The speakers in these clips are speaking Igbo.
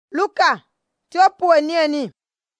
Luka ti o po ni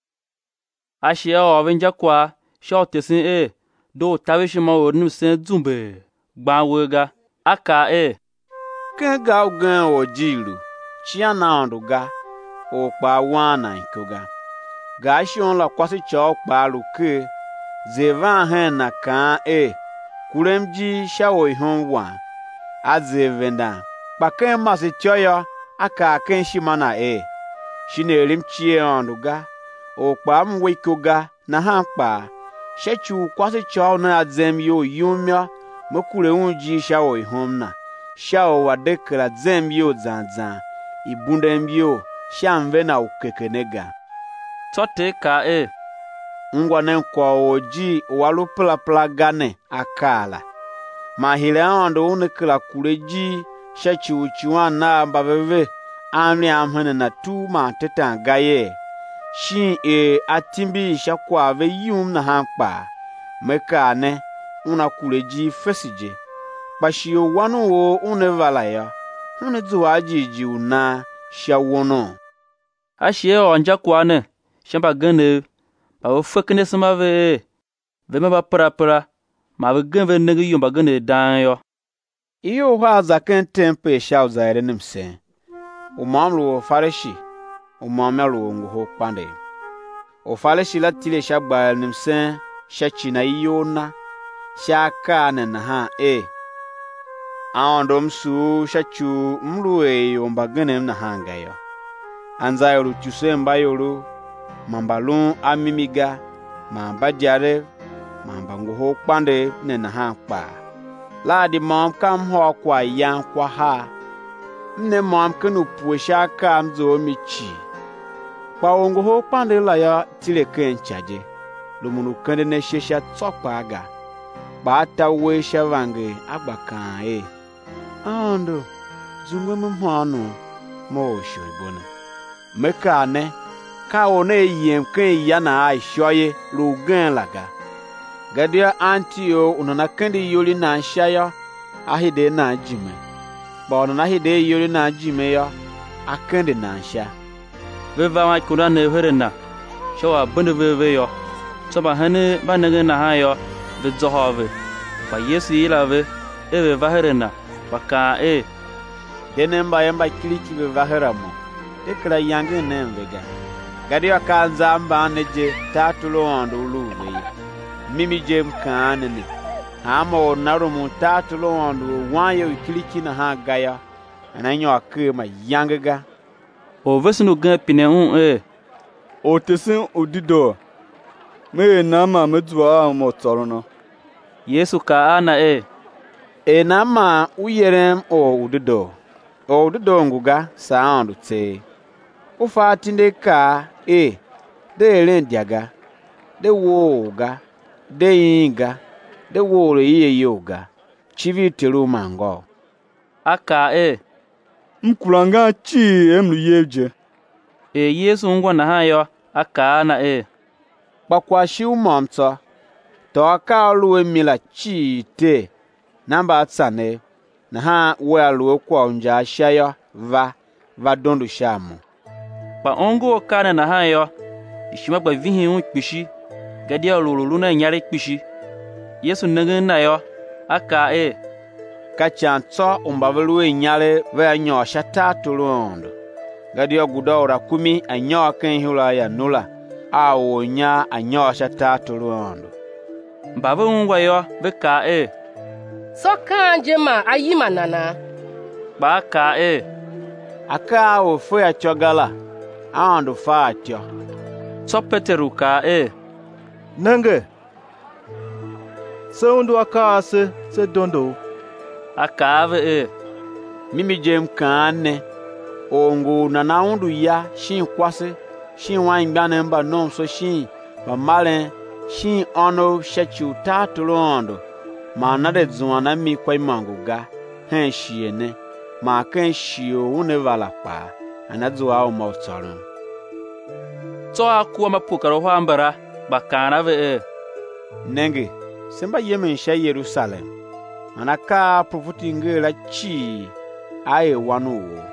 Ashia o venja kwa short sin do tawishi ma o nim sen zumbe gbanwega aka ken ga gan o jiru chiana onduga o pa wana ikoga ga shion la kwasi cho pa luke zevan hen na kan kuremji shawo ihon wa azevenda pa ken masi choyo aka ken shimana shinerim chie onduga o pa mwikoga na hampa shechu kwasi cho na azem yo yumya mokure unji shawo ihomna shawo wadekra zem yo zanzan ibundem yo shamve na ukekenega tote ka ngwane kwa oji walu pla gane akala mahile ando unekla kureji shechu chiwan na mbaveve amri amhene na tu ma tetan gaye shin atimbi shakwa ve yum na hampa mekane una kureji fesije pashio wanu wo unevala ya une zuwaji una shawono Ashia onja kwane shamba gane ba wo fekne sama ve me ba pra ma be gan ve negi yumba gane dan yo iyo ha zaken tempe shaw zaire nimse o mamlo fareshi o mamelo ngo pande o fareshi la tile shabal nimse shachi na yona shaka na ha aondom su shachu mluwe yomba gane na hangayo anzayo tusemba yoro mambalun amimiga mambajare mambango pande na ha pa ladi mom kam ho kwa yan kwa ha mne mom kanu puesha kam zo michi pa ongo ho pande la ya tile ken chaje lumunu kende ne shesha tsopaga ba ta we shavange agbakan ando zungwe mhanu mo shoibona mekane ka one yem ken ya na aishoye rugen laga gadia antio unana kendi yoli na shaya ahide na jime ba onana hide yoli na jime ya akende na sha veva ma kuna ne herena shawa bende veve yo soba hane ba nege na ha yo de zohove ba yesu ilave eve va herena baka denemba yamba kiliki be va heramo dekra yange nemvega gadia kanzamba neje tatulo ondo luwe mimi jem kanene amo narumu tatulo ondo wanyo kiliki na ha gaya ananyo akema yangega o vesinu gan pine o tesin odido me nama medua mo torono yesu ka ana nama uyerem o udido nguga saandu te ufa tinde ka de rendiaga de woga de inga de woro iye yoga chivi teru mango aka mkulanga chi emlu yeje yesu ngwa na ha yo aka na bakwa shi umomto to ka luwe mila chi te namba tsane na ha welu kwa unja shaya va dondu shamu ba ongo kana na ha yo ishima gba vihin un kpishi gadia lulu na nyare kpishi yesu negen na yo aka ka chanto umbavelu nyare ve nyo shata tulondo gadia gudora kumi anyo kan hula ya nula awonya anyo shata tulondo mbave ngwa yo ve ka so kanje ma ayima nana ba ka aka o fo ya chogala ando fa atyo so peteru ka nange se undu aka se dondo aka ave mimi jem kane ongo nana undu ya shin kwase shin wan gbane mba nom so shin ba malen shin ono shechu tatulondo ma na de zuana mi kwai manguga hen shiene ma kan shio une vala pa anadzua o mautsaro so akuwa mapukaro hambara bakana ve nenge semba yemen sha Yerusalem manaka profuti ngela chi aye wanu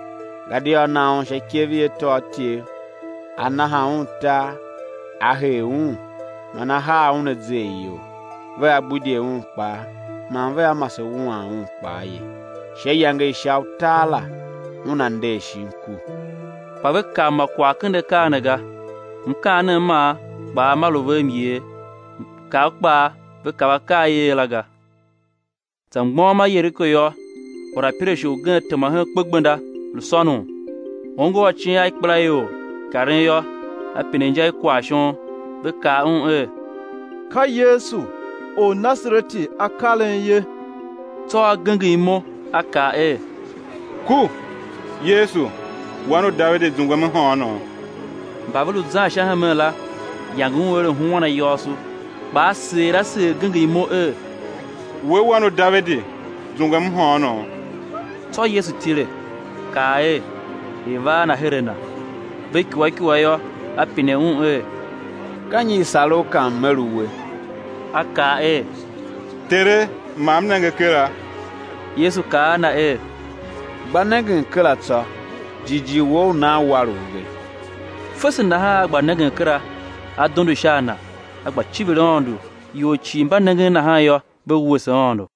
gadio naun she kevie to tie anaha unta ahe mana ha un zeyo ve abudie pa man ve amase pa ye she yange shautala unande shinku pa ve kama kwa kende kanaga mkana ma ba malove mie ka pa ve ka ka ye laga tangmo ma yeriko yo ora pire shu gan tama ha kpagbanda lusonu ongo chin ai kpla yo karin yo apinenja kwashon be ka ka Yesu o Nasareti akalen ye to gangi mo aka ku Yesu wano Dawidi zungwa me hono babulu za sha hamela yangun wele huwana yosu ba sera se gangi mo we wano Dawidi zungwa me hono to Yesu tire ka Ivana herena beki wakiwa yo apine kanyi salo kan meruwe aka tere mam nange kera Yesu ka na banagin kala tsa jiji wo na waruwe fasin na ha banagin kera adondo shana agba chibirondo yo chimba nagin na ha yo be wusondo